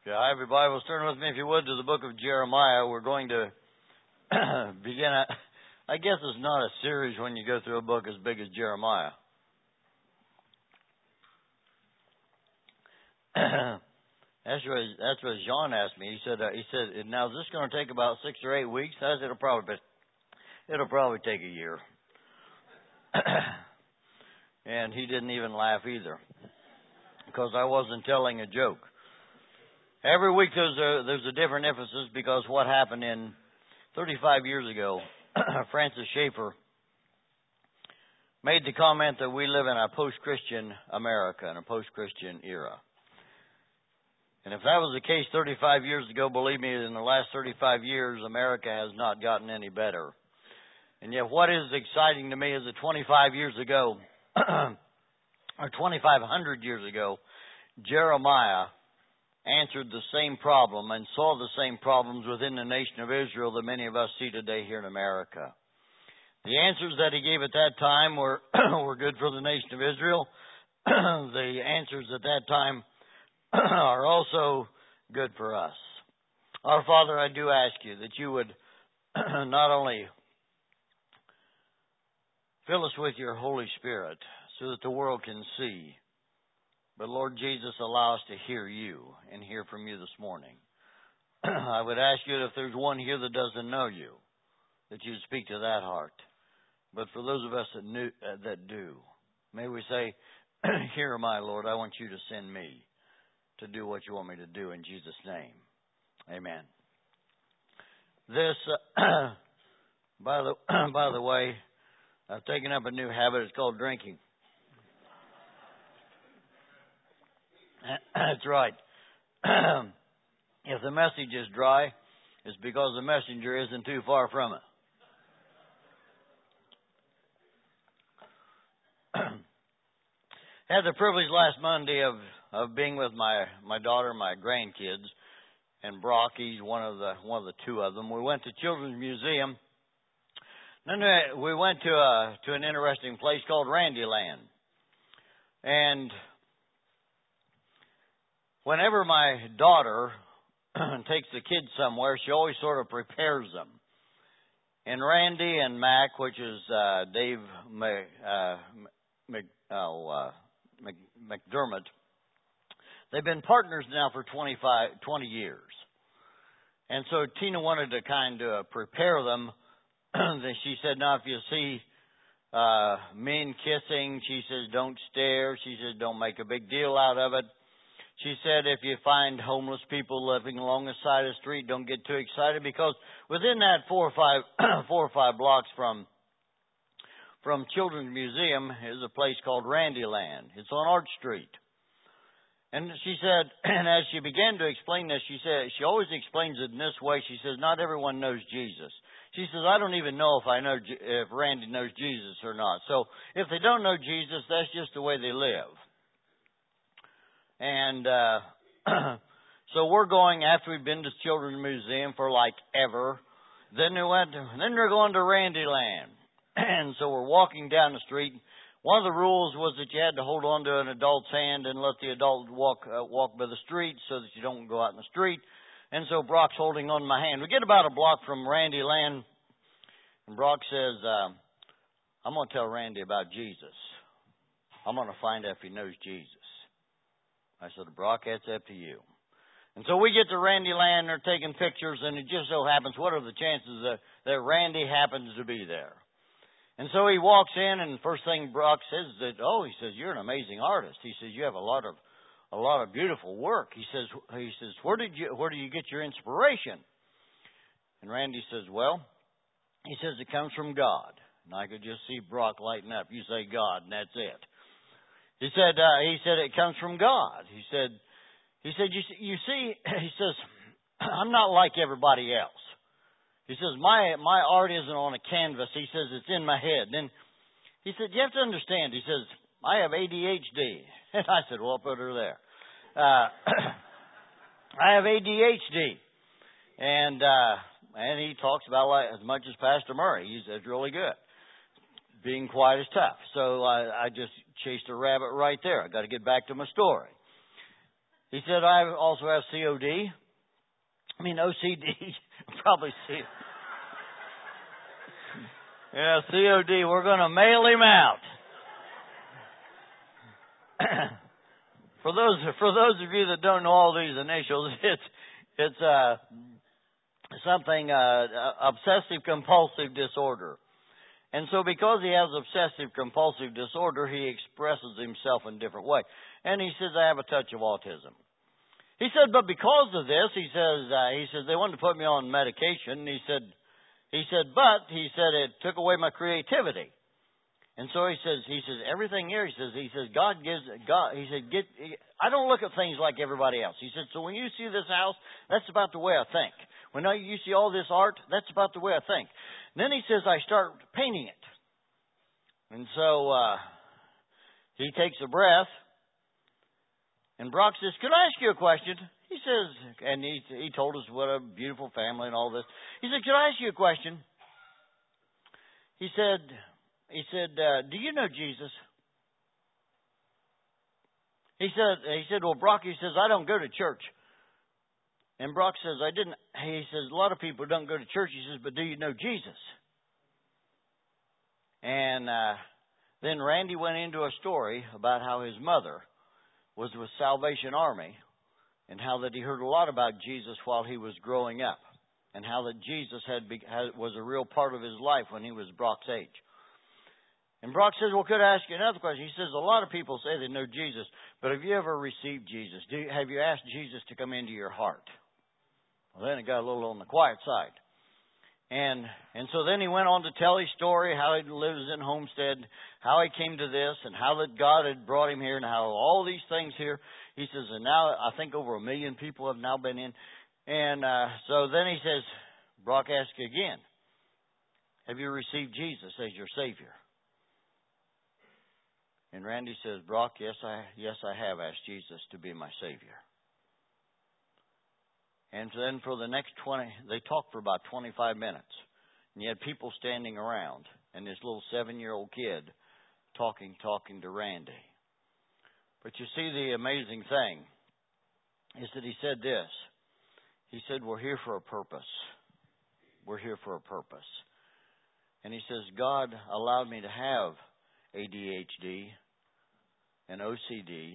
Okay, I have your Bibles. Turn with me, if you would, to the book of Jeremiah. We're going to begin. I guess it's not a series when you go through a book as big as Jeremiah. That's what John asked me. He said, now is this going to take about 6 or 8 weeks? I said, it'll probably take a year. And he didn't even laugh either, because I wasn't telling a joke. Every week there's a different emphasis, because what happened in 35 years ago, Francis Schaeffer made the comment that we live in a post-Christian America, in a post-Christian era. And if that was the case 35 years ago, believe me, in the last 35 years, America has not gotten any better. And yet what is exciting to me is that 25 years ago, or 2,500 years ago, Jeremiah answered the same problem and saw the same problems within the nation of Israel that many of us see today here in America. The answers that he gave at that time were good for the nation of Israel. The answers at that time are also good for us. Our Father, I do ask you that you would not only fill us with your Holy Spirit so that the world can see, but Lord Jesus, allow us to hear you and hear from you this morning. I would ask you that if there's one here that doesn't know you, that you'd speak to that heart. But for those of us that do, may we say, here am I, Lord, I want you to send me to do what you want me to do in Jesus' name. Amen. This, by the way, I've taken up a new habit. It's called drinking. That's right. If the message is dry, it's because the messenger isn't too far from it. Had the privilege last Monday of being with my daughter, my grandkids, and Brock. He's one of the two of them. We went to Children's Museum. Then we went to an interesting place called Randyland. And whenever my daughter takes the kids somewhere, she always sort of prepares them. And Randy and Mac, which is Dave McDermott, they've been partners now for 20 years. And so Tina wanted to kind of prepare them. She said, now if you see men kissing, she says, don't stare. She says, don't make a big deal out of it. She said, if you find homeless people living along the side of the street, don't get too excited, because within that 4 or 5 blocks from Children's Museum is a place called Randyland. It's on Arch Street. And she said, and as she began to explain this, she said, she always explains it in this way. She says, not everyone knows Jesus. She says, I don't even know if Randy knows Jesus or not. So if they don't know Jesus, that's just the way they live. And so we're going, after we've been to Children's Museum for like ever, then they're going to Randyland. And so we're walking down the street. One of the rules was that you had to hold on to an adult's hand and let the adult walk by the street so that you don't go out in the street. And so Brock's holding on to my hand. We get about a block from Randyland, and Brock says, I'm going to tell Randy about Jesus. I'm going to find out if he knows Jesus. I said, Brock, that's up to you. And so we get to Randyland, they're taking pictures, and it just so happens, what are the chances that Randy happens to be there? And so he walks in, and the first thing Brock says is that, he says, you're an amazing artist. He says, you have a lot of beautiful work. He says, where do you get your inspiration? And Randy says, he says, it comes from God. And I could just see Brock lighten up. You say God, and that's it. He said it comes from God. He said, you see, he says, I'm not like everybody else. He says, my art isn't on a canvas. He says, it's in my head. And he said, you have to understand. He says, I have ADHD. And I said, well, put her there. I have ADHD. And he talks about as much as Pastor Murray. That's really good. Being quiet is tough. So I just chased a rabbit right there. I got to get back to my story. He said, I also have COD. I mean, OCD. Probably C. Yeah, COD. We're going to mail him out. For those of you that don't know all these initials, it's something obsessive compulsive disorder. And so because he has obsessive compulsive disorder, he expresses himself in a different way. And he says, I have a touch of autism. He said, but because of this, he says they wanted to put me on medication. He said, but it took away my creativity. And so he says everything here, he says God gives, I don't look at things like everybody else. He said, so when you see this house, that's about the way I think. When you see all this art, that's about the way I think. And then he says, I start painting it. And so he takes a breath, and Brock says, could I ask you a question? He says, and he told us what a beautiful family and all this. He said, could I ask you a question? He said, do you know Jesus? He said, well, Brock, he says, I don't go to church. And Brock says, he says, a lot of people don't go to church. He says, but do you know Jesus? And then Randy went into a story about how his mother was with Salvation Army and how that he heard a lot about Jesus while he was growing up and how that Jesus was a real part of his life when he was Brock's age. And Brock says, well, could I ask you another question? He says, a lot of people say they know Jesus, but have you ever received Jesus? Have you asked Jesus to come into your heart? Well, then it got a little on the quiet side. And so then he went on to tell his story, how he lives in Homestead, how he came to this, and how that God had brought him here, and how all these things here. He says, and now I think over 1 million people have now been in. And so then he says, Brock asked again, have you received Jesus as your Savior? And Randy says, Brock, yes, I have asked Jesus to be my Savior. And then for the next they talked for about 25 minutes. And you had people standing around, and this little 7-year-old kid talking to Randy. But you see, the amazing thing is that he said this. He said, we're here for a purpose. We're here for a purpose. And he says, God allowed me to have ADHD and OCD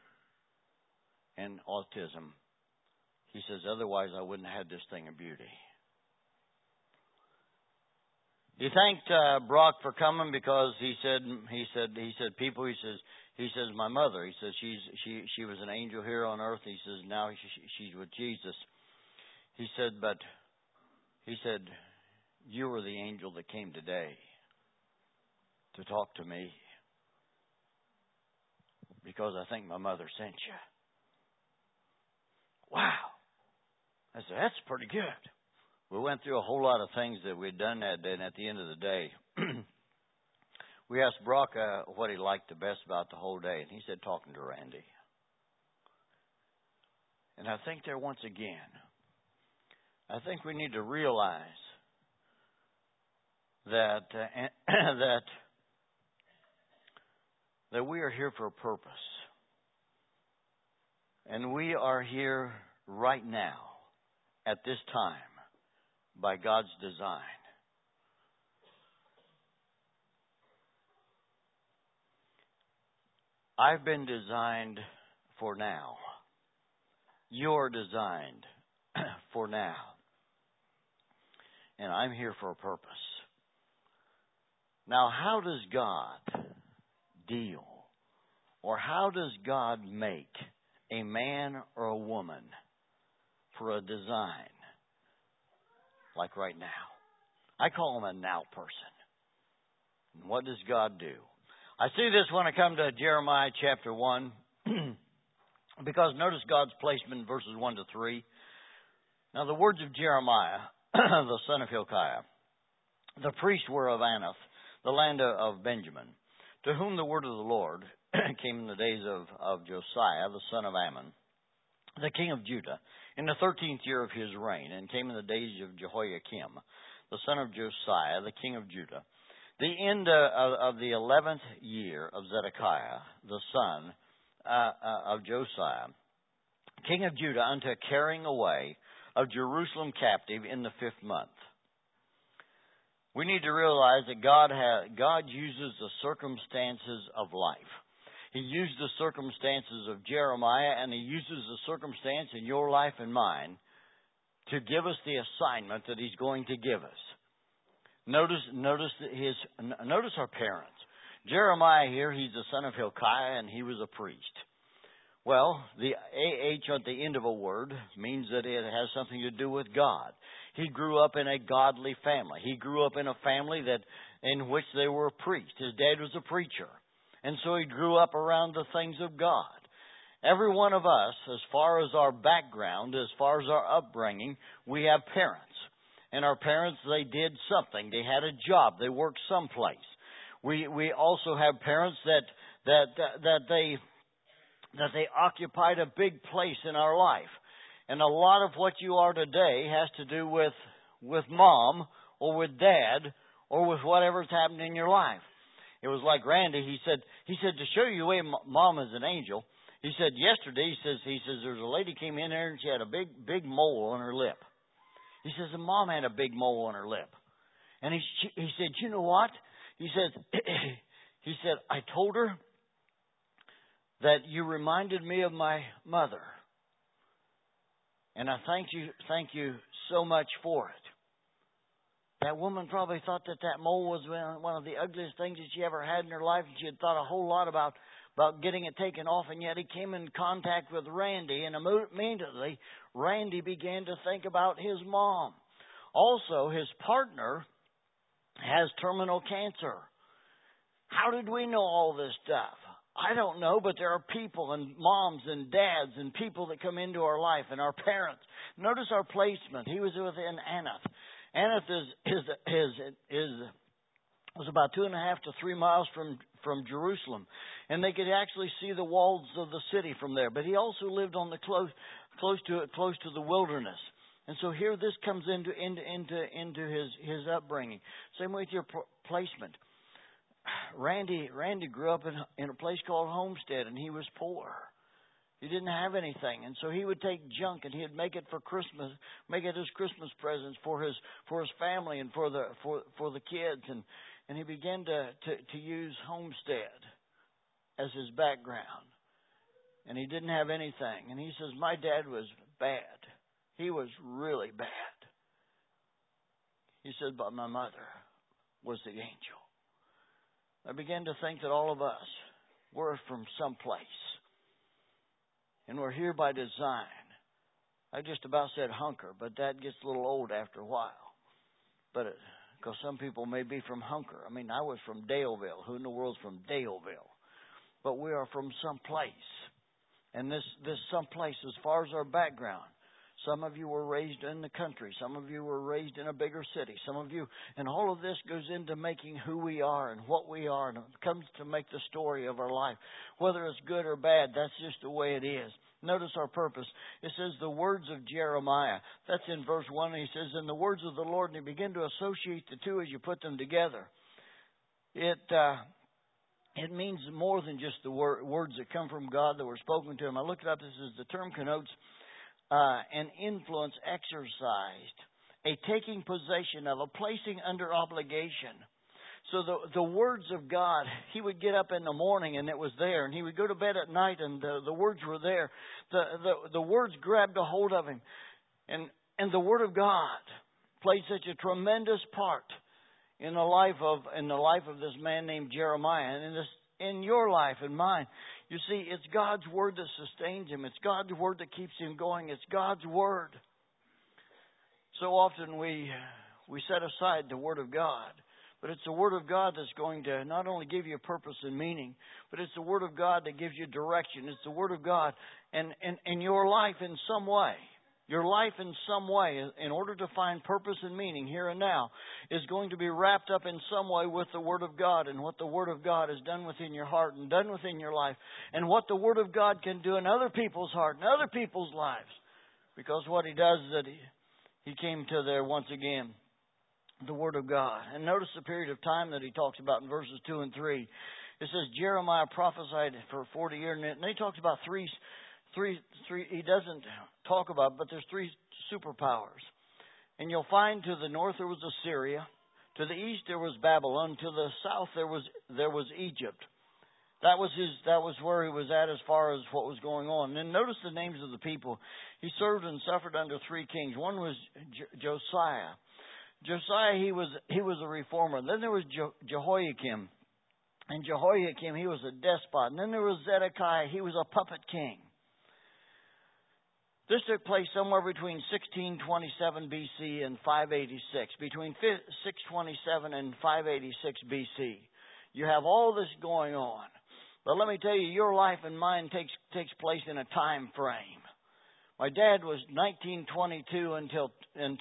and autism. He says, otherwise I wouldn't have had this thing of beauty. He thanked Brock for coming because he said people, he says my mother, he says she was an angel here on earth. He says now she's with Jesus. He said you were the angel that came today to talk to me because I think my mother sent you. Wow. I said, that's pretty good. We went through a whole lot of things that we'd done that day, and at the end of the day, we asked Brock what he liked the best about the whole day, and he said talking to Randy. And I think there once again, I think we need to realize that that we are here for a purpose. And we are here right now at this time by God's design. I've been designed for now. You're designed for now. And I'm here for a purpose. Now, how does God deal, or how does God make a man or a woman for a design like right now? I call him a now person. And what does God do? I see this when I come to Jeremiah chapter 1, because notice God's placement in verses 1 to 3. Now the words of Jeremiah, the son of Hilkiah, the priests were of Anath, the land of Benjamin, to whom the word of the Lord came in the days of Josiah, the son of Ammon, the king of Judah, in the 13th year of his reign, and came in the days of Jehoiakim, the son of Josiah, the king of Judah, the end of the 11th year of Zedekiah, the son of Josiah, king of Judah, unto a carrying away of Jerusalem captive in the 5th month. We need to realize that God uses the circumstances of life. He used the circumstances of Jeremiah, and He uses the circumstance in your life and mine to give us the assignment that He's going to give us. Notice our parents. Jeremiah here, he's the son of Hilkiah, and he was a priest. Well, the AH at the end of a word means that it has something to do with God. He grew up in a godly family. He grew up in a family in which they were a priest. His dad was a preacher. And so he grew up around the things of God. Every one of us, as far as our background, as far as our upbringing, we have parents. And our parents, they did something. They had a job. They worked someplace. We also have parents that they occupied a big place in our life. And a lot of what you are today has to do with mom or with dad or with whatever's happened in your life. It was like Randy, he said, to show you the way mom is an angel, he said yesterday, he says, there's a lady came in there and she had a big mole on her lip. He says, and mom had a big mole on her lip. And he said, you know what? He said, I told her that you reminded me of my mother. And I thank you so much for it. That woman probably thought that mole was one of the ugliest things that she ever had in her life, and she had thought a whole lot about getting it taken off, and yet he came in contact with Randy, and immediately Randy began to think about his mom. Also, his partner has terminal cancer. How did we know all this stuff? I don't know, but there are people and moms and dads and people that come into our life and our parents. Notice our placement. He was within Anath. Anath was about 2.5 to 3 miles from Jerusalem, and they could actually see the walls of the city from there. But he also lived on the close to the wilderness, and so here this comes into his upbringing. Same with your placement. Randy grew up in a place called Homestead, and he was poor. He didn't have anything, and so he would take junk and he'd make it for Christmas, make it his Christmas presents for his family and for the kids, and he began to use Homestead as his background, and he didn't have anything. And he says, my dad was bad. He was really bad. He said, but my mother was the angel. I began to think that all of us were from someplace. And we're here by design. I just about said hunker, but that gets a little old after a while. But because some people may be from Hunker. I mean, I was from Daleville. Who in the world's from Daleville? But we are from someplace. And this someplace, as far as our background, some of you were raised in the country. Some of you were raised in a bigger city. Some of you, and all of this goes into making who we are and what we are. And it comes to make the story of our life. Whether it's good or bad, that's just the way it is. Notice our purpose. It says the words of Jeremiah. That's in verse 1. And he says, in the words of the Lord, and you begin to associate the two as you put them together. It means more than just the words that come from God that were spoken to him. I looked it up. This is the term connotes an influence exercised, a taking possession of, a placing under obligation. So the words of God, he would get up in the morning and it was there, and he would go to bed at night and the words were there. The words grabbed a hold of him, and the Word of God played such a tremendous part in the life of this man named Jeremiah, and in your life and mine. You see, it's God's Word that sustains him. It's God's Word that keeps him going. It's God's Word. So often we set aside the Word of God. But it's the Word of God that's going to not only give you purpose and meaning, but it's the Word of God that gives you direction. It's the Word of God. And your life in some way, in order to find purpose and meaning here and now, is going to be wrapped up in some way with the Word of God and what the Word of God has done within your heart and done within your life, and what the Word of God can do in other people's heart and other people's lives. Because what he does is that he came to there once again, the Word of God. And notice the period of time that he talks about in verses 2 and 3. It says Jeremiah prophesied for 40 years, and then he talks about three he doesn't talk about, but there's three superpowers. And you'll find to the north there was Assyria, to the east there was Babylon, to the south there was Egypt. That was where he was at as far as what was going on. And then notice the names of the people. He served and suffered under three kings. One was Josiah. Josiah, he was a reformer. Then there was Jehoiakim. And Jehoiakim, he was a despot. And then there was Zedekiah, he was a puppet king. This took place somewhere between 1627 BC and 586. Between 627 and 586 BC. You have all this going on. But let me tell you, your life and mine takes place in a time frame. My dad was 1922 until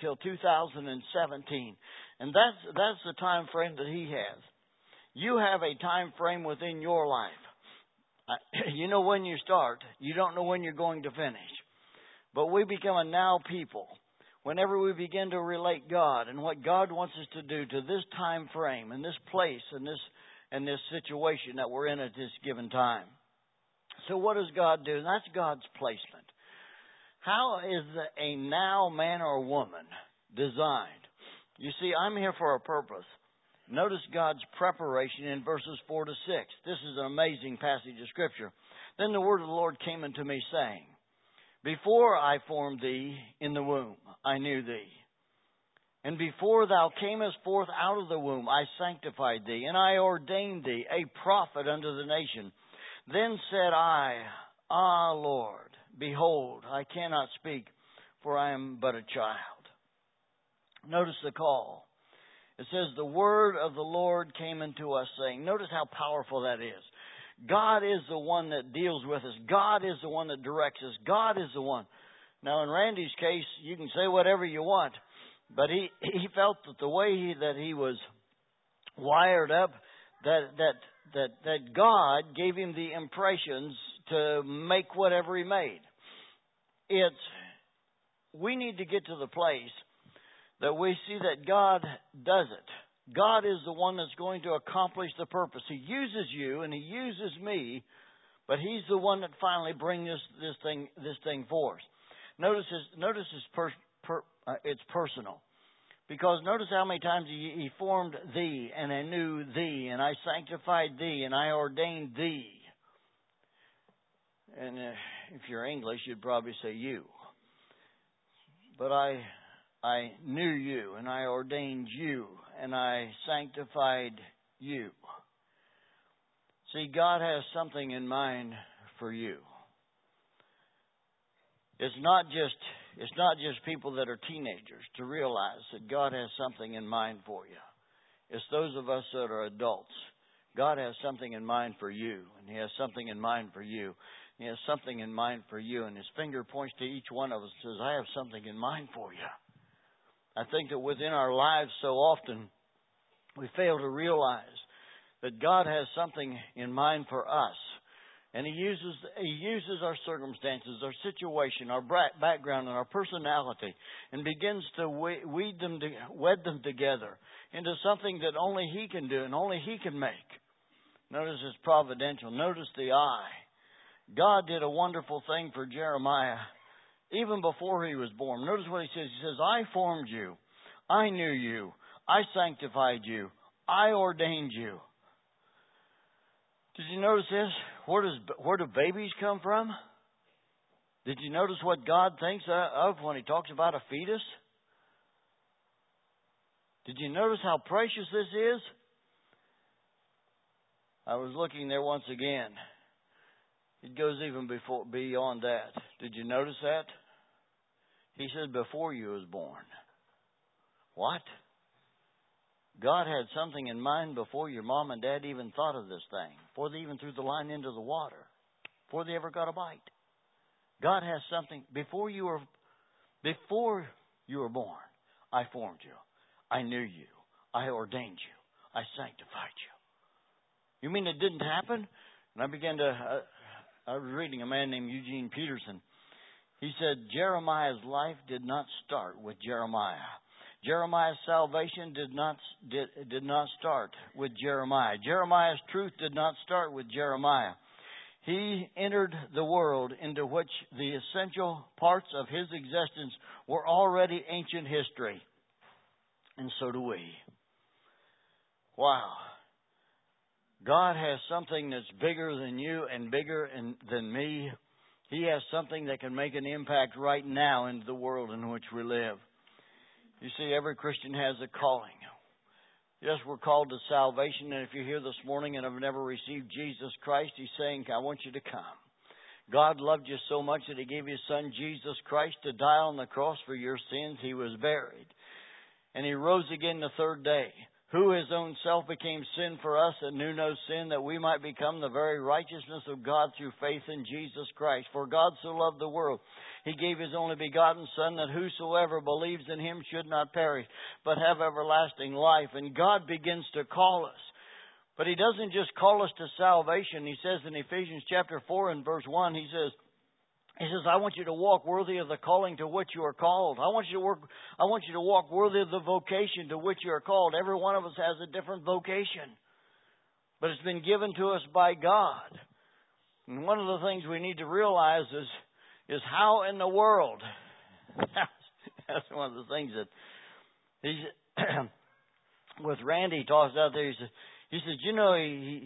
2017. And that's the time frame that he has. You have a time frame within your life. You know when you start. You don't know when you're going to finish. But we become a now people whenever we begin to relate God and what God wants us to do to this time frame and this place and this situation that we're in at this given time. So what does God do? And that's God's placement. How is a now man or woman designed? You see, I'm here for a purpose. Notice God's preparation in verses 4 to 6. This is an amazing passage of Scripture. Then the word of the Lord came unto me, saying, Before I formed thee in the womb, I knew thee. And before thou camest forth out of the womb, I sanctified thee, and I ordained thee a prophet unto the nation. Then said I, Ah, Lord, behold, I cannot speak, for I am but a child. Notice the call. It says, the word of the Lord came unto us, saying, notice how powerful that is. God is the one that deals with us. God is the one that directs us. God is the one. Now, in Randy's case, you can say whatever you want, but he felt that the way that he was wired up, that God gave him the impressions to make whatever he made. We need to get to the place that we see that God does it. God is the one that's going to accomplish the purpose. He uses you and He uses me, but He's the one that finally brings this thing forth. Notice it's personal. Because notice how many times he formed thee, and I knew thee, and I sanctified thee, and I ordained thee. And if you're English, you'd probably say you. But I knew you, and I ordained you, and I sanctified you. See, God has something in mind for you. It's not just people that are teenagers to realize that God has something in mind for you. It's those of us that are adults. God has something in mind for you, and He has something in mind for you. He has something in mind for you, and His finger points to each one of us and says, I have something in mind for you. I think that within our lives so often we fail to realize that God has something in mind for us. And He uses our circumstances, our situation, our background, and our personality, and begins to wed them together into something that only He can do and only He can make. Notice it's providential. Notice the eye. God did a wonderful thing for Jeremiah even before he was born. Notice what He says. He says, I formed you. I knew you. I sanctified you. I ordained you. Did you notice this? Where do babies come from? Did you notice what God thinks of when He talks about a fetus? Did you notice how precious this is? I was looking there once again. It goes even beyond that. Did you notice that? He said, before you was born. What? God had something in mind before your mom and dad even thought of this thing. Before they even threw the line into the water. Before they ever got a bite. God has something. Before you were born, I formed you. I knew you. I ordained you. I sanctified you. You mean it didn't happen? And I was reading a man named Eugene Peterson. He said, Jeremiah's life did not start with Jeremiah. Jeremiah's salvation did not start with Jeremiah. Jeremiah's truth did not start with Jeremiah. He entered the world into which the essential parts of His existence were already ancient history. And so do we. Wow. God has something that's bigger than you and bigger than me. He has something that can make an impact right now into the world in which we live. You see, every Christian has a calling. Yes, we're called to salvation, and if you're here this morning and have never received Jesus Christ, He's saying, I want you to come. God loved you so much that He gave His Son, Jesus Christ, to die on the cross for your sins. He was buried, and He rose again the third day, who His own self became sin for us that knew no sin, that we might become the very righteousness of God through faith in Jesus Christ. For God so loved the world, He gave His only begotten Son, that whosoever believes in Him should not perish, but have everlasting life. And God begins to call us. But He doesn't just call us to salvation. He says in Ephesians chapter 4 and verse 1, He says, I want you to walk worthy of the calling to which you are called. I want you to walk worthy of the vocation to which you are called. Every one of us has a different vocation, but it's been given to us by God. And one of the things we need to realize is how in the world. That's one of the things that he's with Randy talks out there. He says, you know,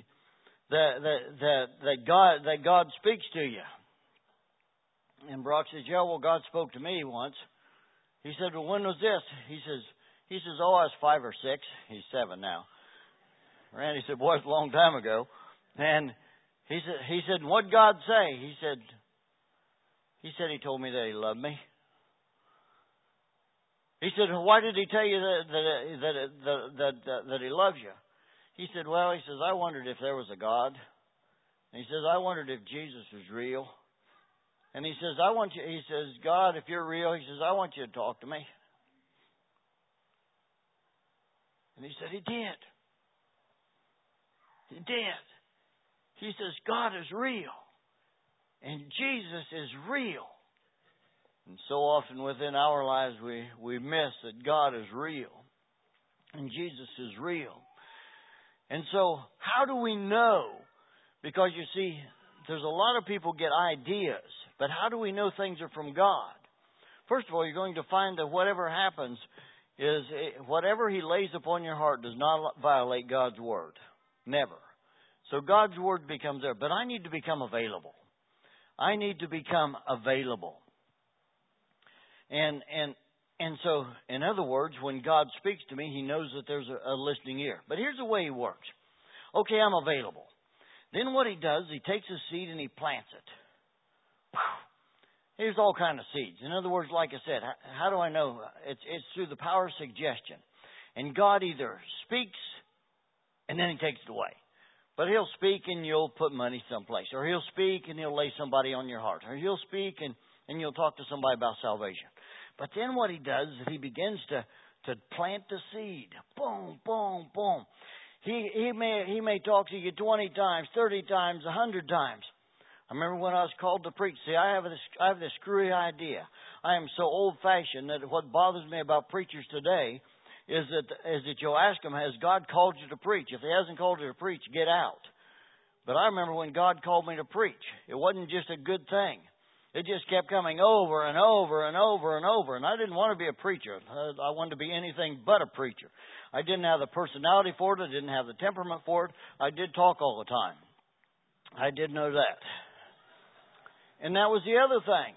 that God speaks to you. And Brock says, yeah, well, God spoke to me once. He said, well, when was this? He says, oh, I was 5 or 6. He's 7 now. Randy said, boy, it's a long time ago. And he said, what'd God say? He said He told me that He loved me. He said, why did He tell you that He loves you? He said, well, I wondered if there was a God. And he says, I wondered if Jesus was real. And he says, God, if you're real, He says, I want you to talk to me. And he said, He did. He did. He says, God is real. And Jesus is real. And so often within our lives we miss that God is real. And Jesus is real. And so how do we know? Because you see, there's a lot of people get ideas. But how do we know things are from God? First of all, you're going to find that whatever happens is whatever He lays upon your heart does not violate God's Word. Never. So God's Word becomes there. But I need to become available. I need to become available. And so, in other words, when God speaks to me, He knows that there's a listening ear. But here's the way He works. Okay, I'm available. Then what He does, He takes a seed and He plants it. Here's all kind of seeds. In other words, like I said, how do I know? It's through the power of suggestion. And God either speaks and then He takes it away. But He'll speak and you'll put money someplace. Or He'll speak and He'll lay somebody on your heart. Or He'll speak and you'll talk to somebody about salvation. But then what He does is He begins to plant the seed. Boom, boom, boom. He may talk to you 20 times, 30 times, 100 times. I remember when I was called to preach. See, I have this screwy idea. I am so old-fashioned that what bothers me about preachers today is that you'll ask them, has God called you to preach? If He hasn't called you to preach, get out. But I remember when God called me to preach, it wasn't just a good thing. It just kept coming over and over and over and over. And I didn't want to be a preacher. I wanted to be anything but a preacher. I didn't have the personality for it. I didn't have the temperament for it. I did talk all the time. I did know that. And that was the other thing.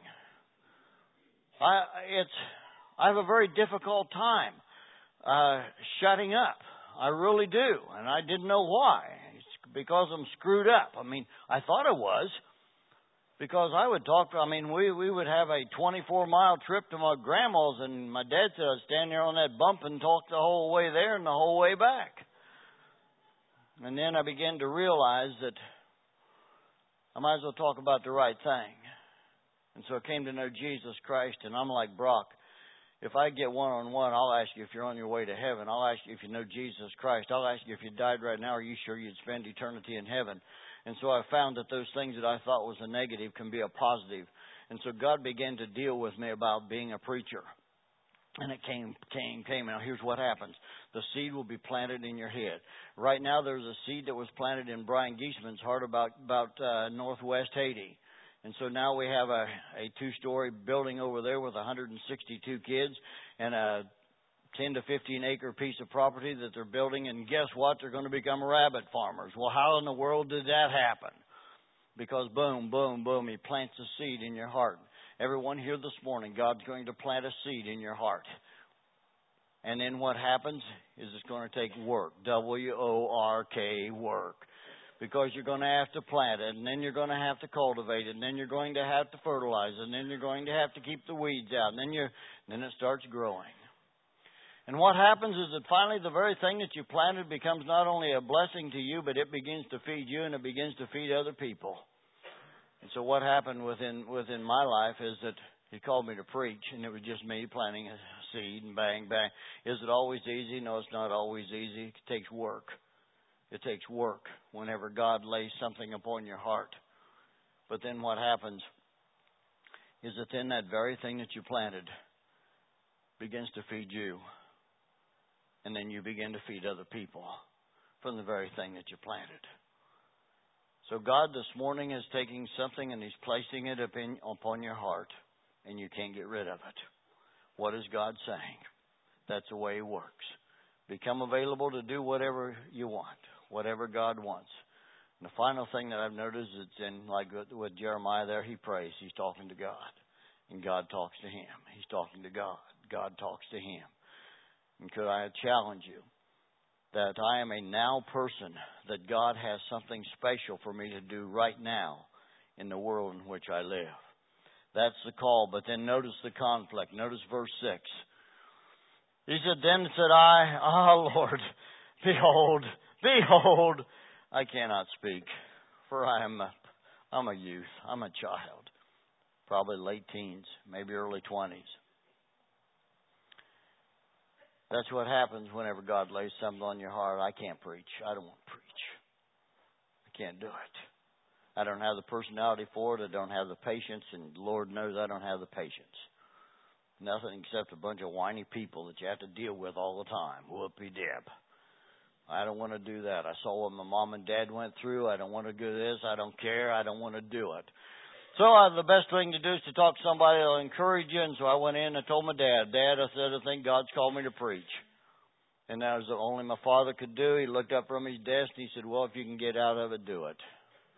I have a very difficult time shutting up. I really do. And I didn't know why. It's because I'm screwed up. I mean, I thought I was. Because I would talk, we would have a 24-mile trip to my grandma's, and my dad said I'd stand there on that bump and talk the whole way there and the whole way back. And then I began to realize that I might as well talk about the right thing. And so I came to know Jesus Christ, and I'm like Brock. If I get one-on-one, I'll ask you if you're on your way to heaven. I'll ask you if you know Jesus Christ. I'll ask you if you died right now, are you sure you'd spend eternity in heaven? And so I found that those things that I thought was a negative can be a positive. And so God began to deal with me about being a preacher. And it came. Now here's what happens. The seed will be planted in your head. Right now there's a seed that was planted in Brian Geisman's heart about northwest Haiti. And so now we have a 2-story building over there with 162 kids and a 10 to 15 acre piece of property that they're building. And guess what? They're going to become rabbit farmers. Well, how in the world did that happen? Because boom, boom, boom, He plants a seed in your heart. Everyone here this morning, God's going to plant a seed in your heart. And then what happens is it's going to take work. W-O-R-K, work. Because you're going to have to plant it, and then you're going to have to cultivate it, and then you're going to have to fertilize it, and then you're going to have to keep the weeds out, and then it starts growing. And what happens is that finally the very thing that you planted becomes not only a blessing to you, but it begins to feed you, and it begins to feed other people. And so what happened within my life is that He called me to preach, and it was just me planting a seed and bang, bang. Is it always easy? No, it's not always easy. It takes work. It takes work whenever God lays something upon your heart. But then what happens is that then that very thing that you planted begins to feed you. And then you begin to feed other people from the very thing that you planted. So God this morning is taking something and He's placing it upon your heart. And you can't get rid of it. What is God saying? That's the way He works. Become available to do whatever you want. Whatever God wants. And the final thing that I've noticed is in, like with Jeremiah there, he prays. He's talking to God. And God talks to him. He's talking to God. God talks to him. And could I challenge you that I am a now person, that God has something special for me to do right now in the world in which I live. That's the call. But then notice the conflict. Notice verse 6. He said, Then said I, Lord, behold, I cannot speak, for I'm a youth. I'm a child. Probably late teens, maybe early 20s. That's what happens whenever God lays something on your heart. I can't preach. I don't want to preach. I can't do it. I don't have the personality for it. I don't have the patience. And Lord knows I don't have the patience. Nothing except a bunch of whiny people that you have to deal with all the time. Whoopie-dib. I don't want to do that. I saw what my mom and dad went through. I don't want to do this. I don't care. I don't want to do it. So the best thing to do is to talk to somebody that will encourage you. And so I went in and told my dad, I said, I think God's called me to preach. And that was the only my father could do. He looked up from his desk and he said, well, if you can get out of it, do it.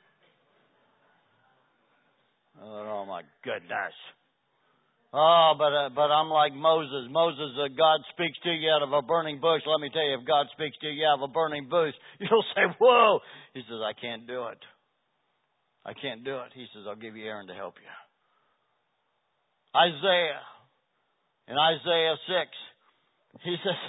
Oh, my goodness. Oh, but I'm like Moses. Moses, God speaks to you out of a burning bush. Let me tell you, if God speaks to you out of a burning bush, you'll say, whoa. He says, I can't do it. I can't do it. He says, I'll give you Aaron to help you. Isaiah, in Isaiah 6, he says,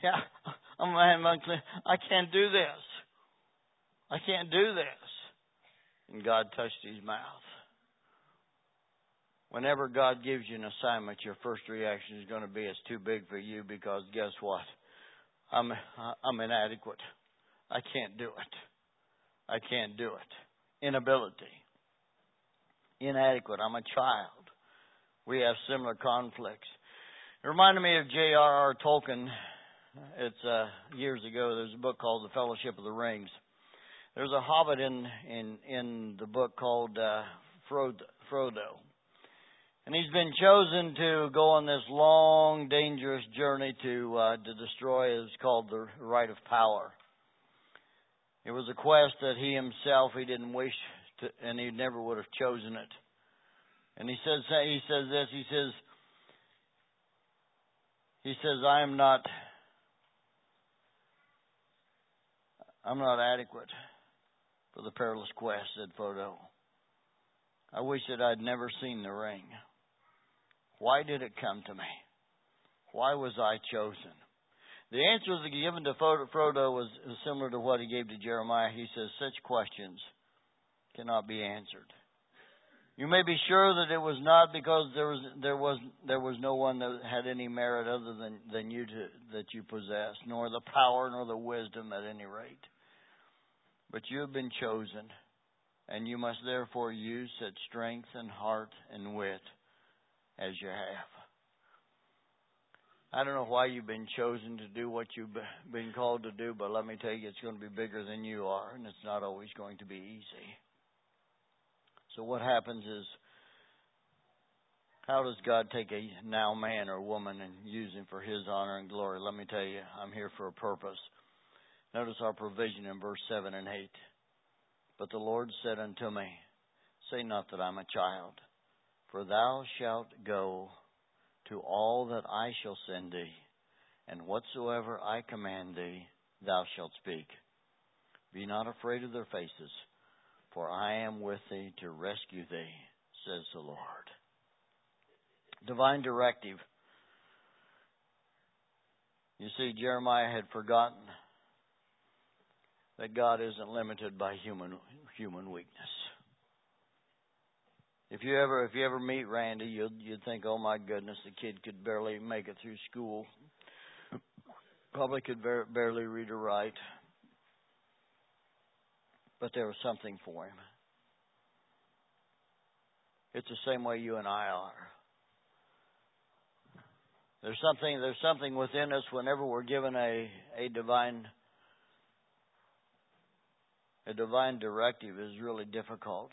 I can't do this. I can't do this. And God touched his mouth. Whenever God gives you an assignment, your first reaction is going to be, it's too big for you, because guess what? I'm inadequate. I can't do it. I can't do it. Inability. Inadequate. I'm a child. We have similar conflicts. It reminded me of J.R.R. Tolkien. It's years ago. There's a book called The Fellowship of the Rings. There's a hobbit in the book called Frodo. And he's been chosen to go on this long, dangerous journey to destroy. It's called the Right of Power. It was a quest that he didn't wish to, and he never would have chosen it. And he says this. He says, I'm not adequate for the perilous quest, said Frodo. I wish that I'd never seen the ring. Why did it come to me? Why was I chosen? The answer given to Frodo was similar to what he gave to Jeremiah. He says, such questions cannot be answered. You may be sure that it was not because there was no one that had any merit other than you that you possess, nor the power nor the wisdom at any rate. But you have been chosen, and you must therefore use such strength and heart and wit as you have. I don't know why you've been chosen to do what you've been called to do, but let me tell you, it's going to be bigger than you are, and it's not always going to be easy. So what happens is, how does God take a now man or woman and use him for His honor and glory? Let me tell you, I'm here for a purpose. Notice our provision in verse 7 and 8. But the Lord said unto me, say not that I'm a child, for thou shalt go to all that I shall send thee, and whatsoever I command thee, thou shalt speak. Be not afraid of their faces, for I am with thee to rescue thee, says the Lord. Divine directive. You see, Jeremiah had forgotten that God isn't limited by human weakness. If you ever meet Randy, you'd think, oh my goodness, the kid could barely make it through school. Probably could barely read or write. But there was something for him. It's the same way you and I are. There's something within us whenever we're given a divine directive is really difficult.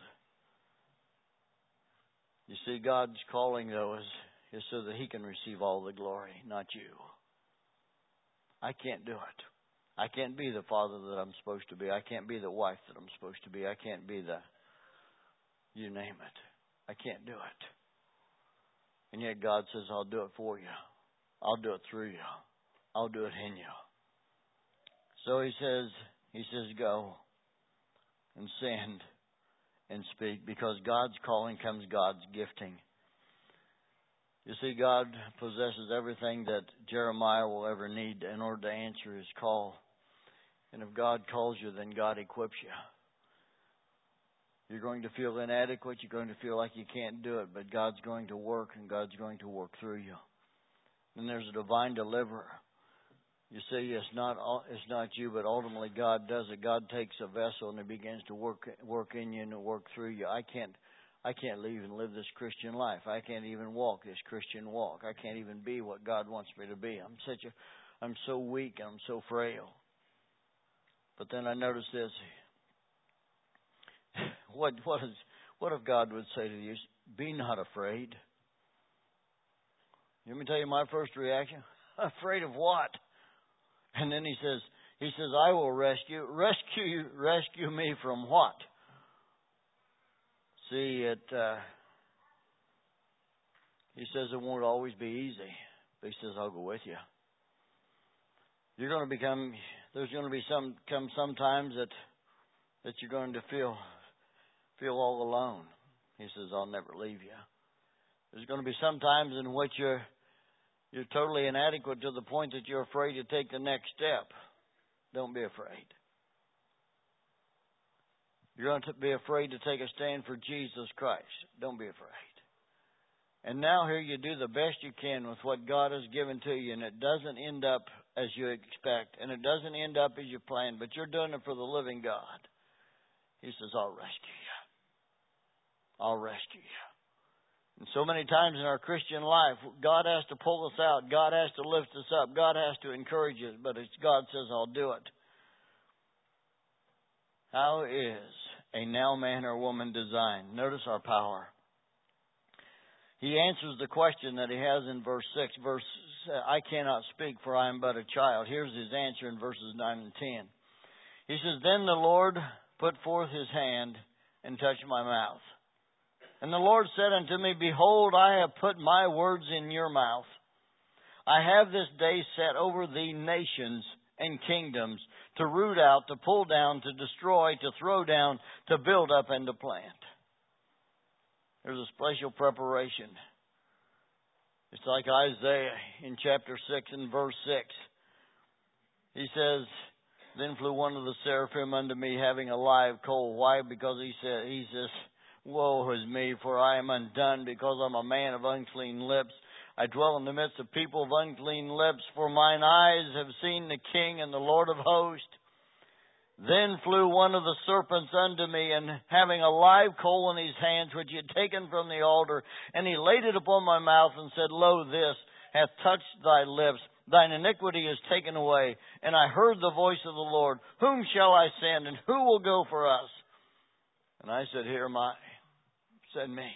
You see, God's calling, though, is so that He can receive all the glory, not you. I can't do it. I can't be the father that I'm supposed to be. I can't be the wife that I'm supposed to be. I can't be you name it. I can't do it. And yet God says, I'll do it for you. I'll do it through you. I'll do it in you. So He says, go and send and speak, because God's calling comes God's gifting. You see, God possesses everything that Jeremiah will ever need in order to answer his call. And if God calls you, then God equips you. You're going to feel inadequate. You're going to feel like you can't do it, but God's going to work, and God's going to work through you. And there's a divine deliverer. You see, it's not you, but ultimately God does it. God takes a vessel and He begins to work in you and to work through you. I can't leave and live this Christian life. I can't even walk this Christian walk. I can't even be what God wants me to be. I'm so weak and I'm so frail. But then I noticed this. What if God would say to you, be not afraid? Let me tell you my first reaction. Afraid of what? And then he says, I will rescue me from what? See, he says it won't always be easy, but he says, I'll go with you. There's going to be some times that you're going to feel all alone. He says, I'll never leave you. There's going to be some times in which you're totally inadequate to the point that you're afraid to take the next step. Don't be afraid. You're going to be afraid to take a stand for Jesus Christ. Don't be afraid. And now here you do the best you can with what God has given to you, and it doesn't end up as you expect, and it doesn't end up as you planned, but you're doing it for the living God. He says, I'll rescue you. I'll rescue you. And so many times in our Christian life, God has to pull us out. God has to lift us up. God has to encourage us. But God says, I'll do it. How is a now man or woman designed? Notice our power. He answers the question that he has in verse 6. I cannot speak, for I am but a child. Here's his answer in verses 9 and 10. He says, then the Lord put forth His hand and touched my mouth. And the Lord said unto me, behold, I have put my words in your mouth. I have this day set over thee nations and kingdoms, to root out, to pull down, to destroy, to throw down, to build up, and to plant. There's a special preparation. It's like Isaiah in chapter 6 and verse 6. He says, then flew one of the seraphim unto me, having a live coal. Why? Because he says, woe is me, for I am undone, because I'm a man of unclean lips. I dwell in the midst of people of unclean lips, for mine eyes have seen the King and the Lord of hosts. Then flew one of the serpents unto me, and having a live coal in his hands, which he had taken from the altar, and he laid it upon my mouth, and said, lo, this hath touched thy lips. Thine iniquity is taken away. And I heard the voice of the Lord. Whom shall I send, and who will go for us? And I said, Here am I. Send me.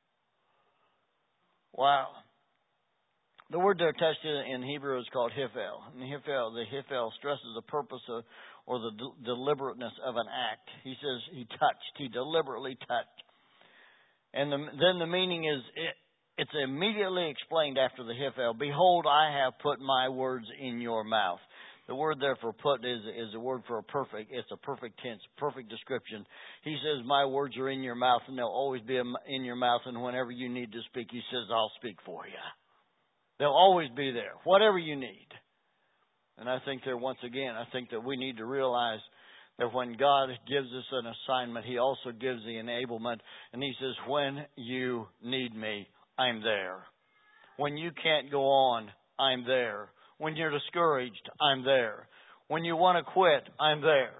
Wow. The word there attached in Hebrew is called hiphel. And the hiphel stresses the purpose of, or the deliberateness of an act. He says he touched. He deliberately touched. And then the meaning is, it's immediately explained after the hiphel. Behold, I have put my words in your mouth. The word there for put is a word for a perfect. It's a perfect tense, perfect description. He says, my words are in your mouth, and they'll always be in your mouth. And whenever you need to speak, he says, I'll speak for you. They'll always be there, whatever you need. And I think that we need to realize that when God gives us an assignment, he also gives the enablement. And he says, when you need me, I'm there. When you can't go on, I'm there. When you're discouraged, I'm there. When you want to quit, I'm there.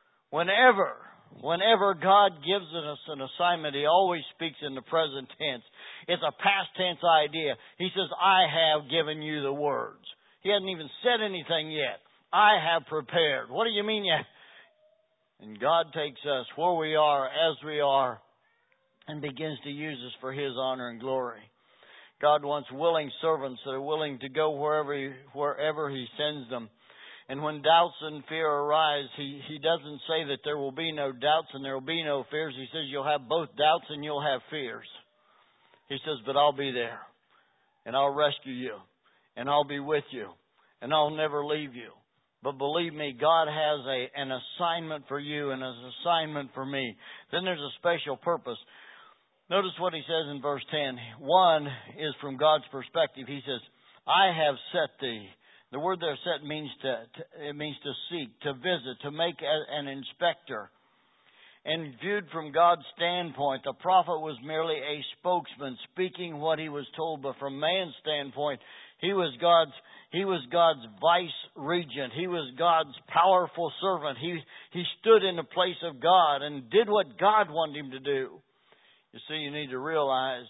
Whenever God gives us an assignment, he always speaks in the present tense. It's a past tense idea. He says, I have given you the words. He hasn't even said anything yet. I have prepared. What do you mean yet? And God takes us where we are, as we are, and begins to use us for his honor and glory. God wants willing servants that are willing to go wherever he sends them. And when doubts and fear arise, he doesn't say that there will be no doubts and there will be no fears. He says you'll have both doubts and you'll have fears. He says, but I'll be there, and I'll rescue you, and I'll be with you, and I'll never leave you. But believe me, God has an assignment for you and an assignment for me. Then there's a special purpose. Notice what he says in verse 10. One is from God's perspective. He says, I have set thee. The word there, set, means it means to seek, to visit, to make an inspector. And viewed from God's standpoint, the prophet was merely a spokesman speaking what he was told. But from man's standpoint, he was God's vice regent. He was God's powerful servant. He stood in the place of God and did what God wanted him to do. You see, you need to realize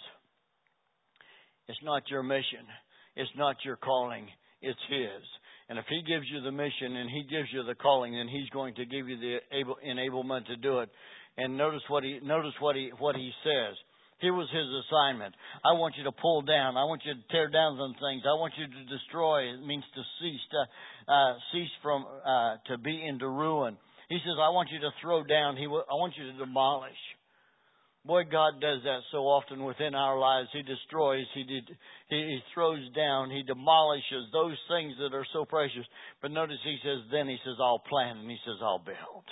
it's not your mission. It's not your calling. It's his. And if he gives you the mission and he gives you the calling, then he's going to give you the enablement to do it. And notice what he says. Here was his assignment. I want you to pull down. I want you to tear down some things. I want you to destroy. It means to cease from to be into ruin. He says, I want you to throw down. I want you to demolish. Boy, God does that so often within our lives. He destroys, he throws down, he demolishes those things that are so precious. But notice he says, I'll plant, and he says, I'll build.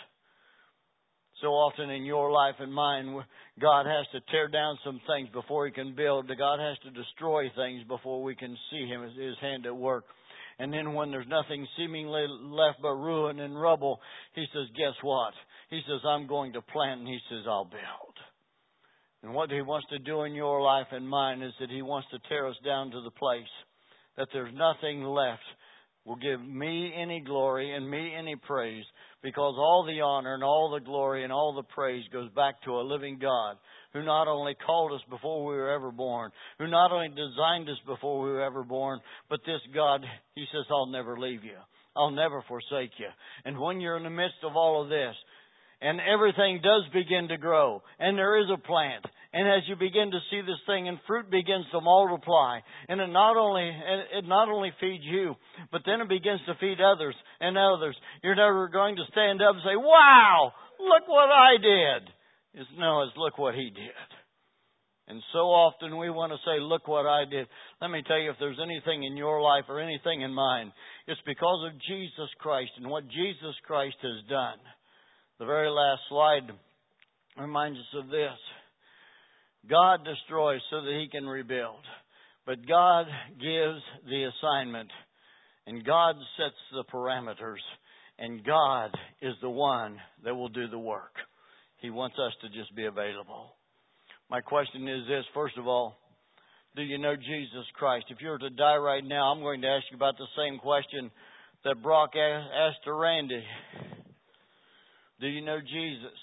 So often in your life and mine, God has to tear down some things before he can build. God has to destroy things before we can see his hand at work. And then when there's nothing seemingly left but ruin and rubble, he says, guess what? He says, I'm going to plant, and he says, I'll build. And what he wants to do in your life and mine is that he wants to tear us down to the place that there's nothing left will give me any glory and me any praise, because all the honor and all the glory and all the praise goes back to a living God who not only called us before we were ever born, who not only designed us before we were ever born, but this God, he says, I'll never leave you. I'll never forsake you. And when you're in the midst of all of this, and everything does begin to grow, and there is a plant, and as you begin to see this thing, and fruit begins to multiply, and it not only feeds you, but then it begins to feed others and others. You're never going to stand up and say, wow, look what I did. It's look what he did. And so often we want to say, look what I did. Let me tell you, if there's anything in your life or anything in mine, it's because of Jesus Christ and what Jesus Christ has done. The very last slide reminds us of this. God destroys so that he can rebuild. But God gives the assignment. And God sets the parameters. And God is the one that will do the work. He wants us to just be available. My question is this. First of all, do you know Jesus Christ? If you were to die right now, I'm going to ask you about the same question that Brock asked to Randy. Do you know Jesus?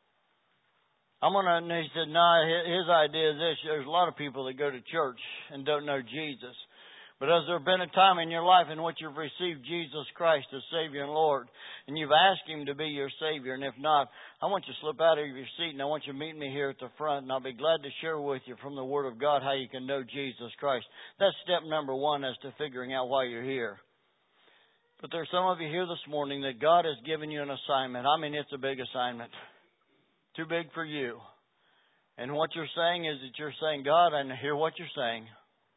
He said, no, his idea is this. There's a lot of people that go to church and don't know Jesus. But has there been a time in your life in which you've received Jesus Christ as Savior and Lord, and you've asked Him to be your Savior? And if not, I want you to slip out of your seat, and I want you to meet me here at the front, and I'll be glad to share with you from the Word of God how you can know Jesus Christ. That's step number one as to figuring out why you're here. But there's some of you here this morning that God has given you an assignment. I mean, it's a big assignment. Too big for you. And what you're saying is that you're saying, God, I hear what you're saying.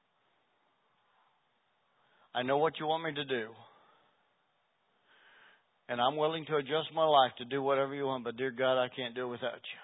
I know what you want me to do. And I'm willing to adjust my life to do whatever you want, but dear God, I can't do it without you.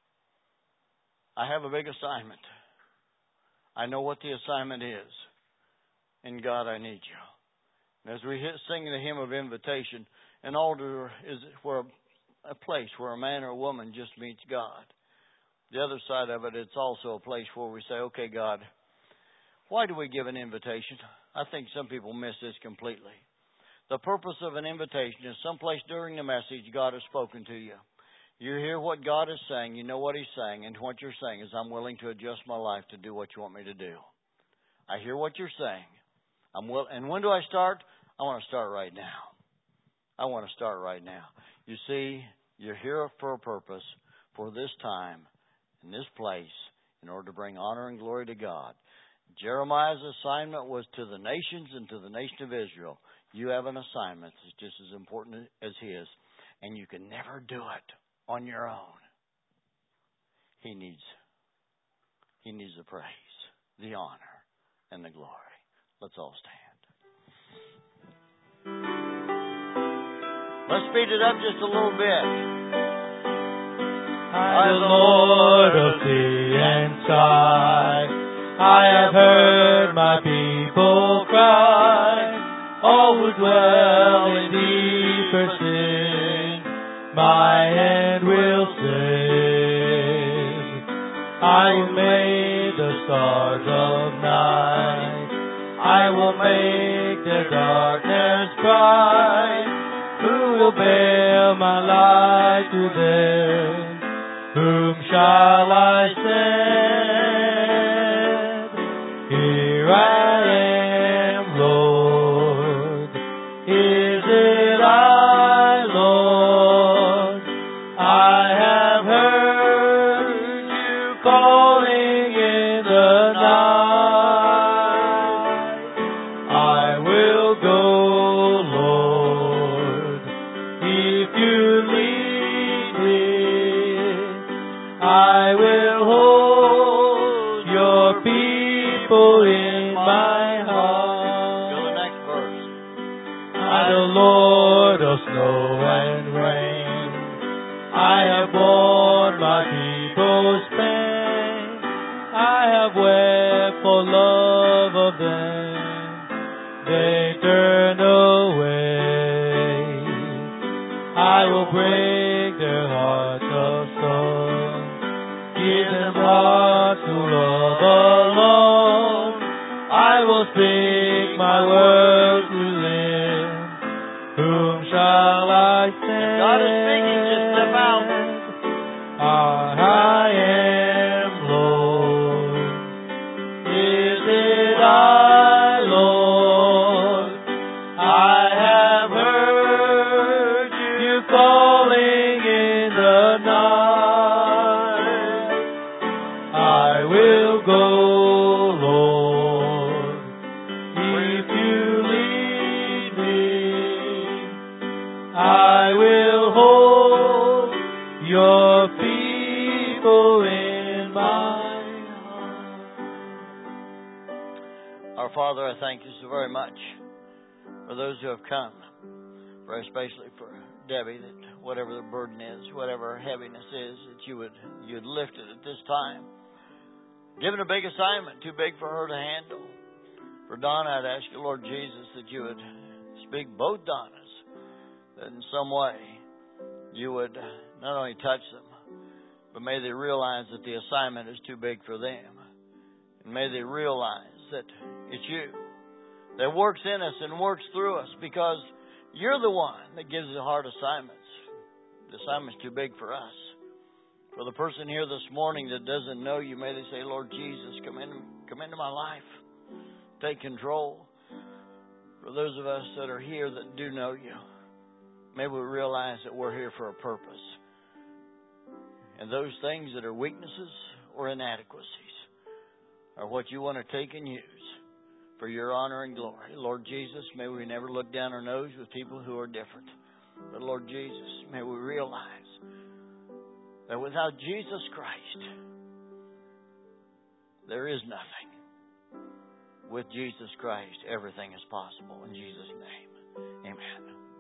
I have a big assignment. I know what the assignment is. And God, I need you. And as we sing the hymn of invitation, an altar is where a place where a man or a woman just meets God. The other side of it, it's also a place where we say, okay, God, why do we give an invitation? I think some people miss this completely. The purpose of an invitation is someplace during the message God has spoken to you. You hear what God is saying. You know what He's saying. And what you're saying is, I'm willing to adjust my life to do what you want me to do. I hear what you're saying. And when do I start? I want to start right now. I want to start right now. You see, you're here for a purpose, for this time, in this place, in order to bring honor and glory to God. Jeremiah's assignment was to the nations and to the nation of Israel. You have an assignment that's just as important as his, and you can never do it on your own. He needs the praise, the honor, and the glory. Let's all stand. Let's speed it up just a little bit. I, the Lord of sea and sky, I have heard my people cry, all who dwell in deeper sin, my hand will save. I will make the stars of night, I will make their darkness bright. Who will bear my light to them? Whom shall I send? Here I am, Lord. Is it I, Lord? I have heard you calling in the night. I will go, Lord, if you lead me. I will hold your people in my heart. Go to the next verse. I, the Lord of snow and rain, I have borne my people's pain. I have wept for love of them. They turn away. I will break their hearts of stone. Give them hearts to love alone. I will speak my words to them. Whom shall I send? God is speaking, just step out. I am, Lord. Is it I, Lord? I have heard you calling in the night. I will go, Lord, if you lead me. I will hold your people in my heart. Our Father, I thank you so very much for those who have come, for especially for Debbie, that whatever the burden is, whatever her heaviness is, that you'd lift it at this time. Given a big assignment, too big for her to handle. For Donna, I'd ask you, Lord Jesus, that you would speak both Donnas, that in some way you would not only touch them, but may they realize that the assignment is too big for them. And may they realize that it's you that works in us and works through us, because you're the one that gives the hard assignments. The assignment's too big for us. For the person here this morning that doesn't know you, may they say, Lord Jesus, come into my life. take control. For those of us that are here that do know you, may we realize that we're here for a purpose. And those things that are weaknesses or inadequacies are what you want to take and use for your honor and glory. Lord Jesus, may we never look down our nose with people who are different. But Lord Jesus, may we realize that without Jesus Christ, there is nothing. With Jesus Christ, everything is possible. In Jesus' name, amen.